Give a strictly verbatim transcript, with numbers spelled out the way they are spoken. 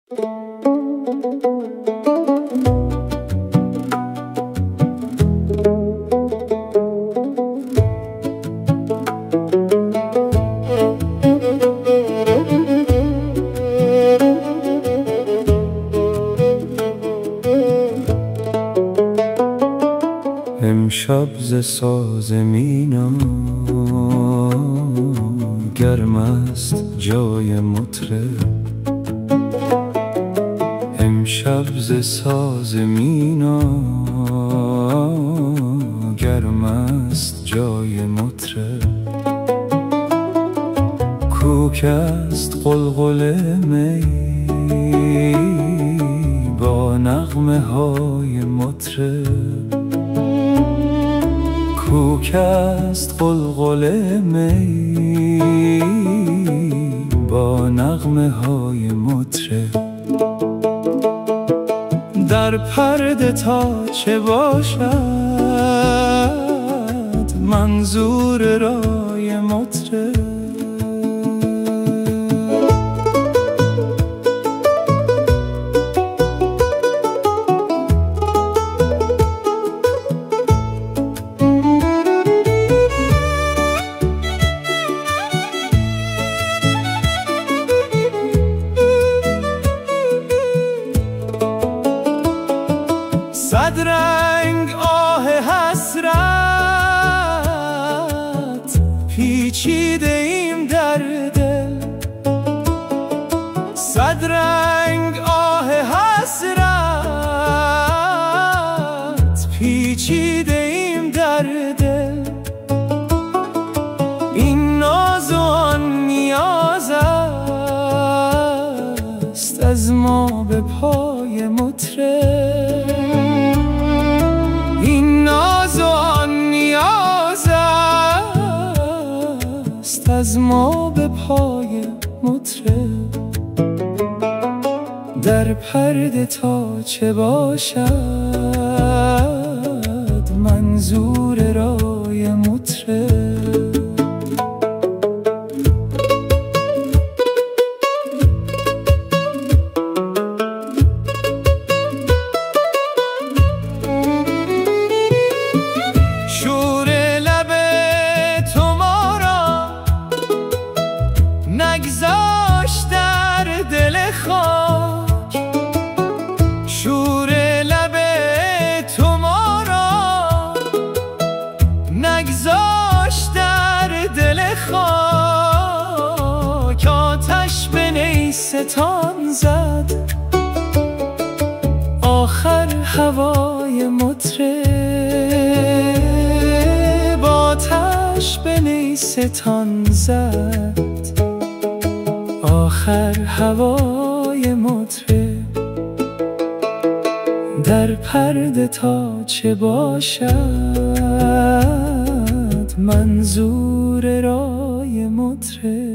امشب ز ساز مینا گرم است جای مطرب، امشب ز ساز مینا گرم است جای مطرب. کوک است قلقل می با نغمه های مطرب، کوک است قلقل می با نغمه های مطرب. در پرده تا چه باشد منظور رای مطرب، صد رنگ آه حسرت پیچیده ایم در دل، صد رنگ آه حسرت پیچیده ایم در دل. این ناز و آن نیاز است از ما به پای مطرب، این ناز و آن نیاز است از ما به پای مطرب. در پرده تا چه باشد منظور رای مطرب. نگذاشت در دل خاک شور لب تو ما را، نگذاشت در دل خاک. آتش به نیستان زد آخر هوای مطرب، آتش به نیستان زد آخر هوای مطرب. در پرده تا چه باشد منظور رای مطرب.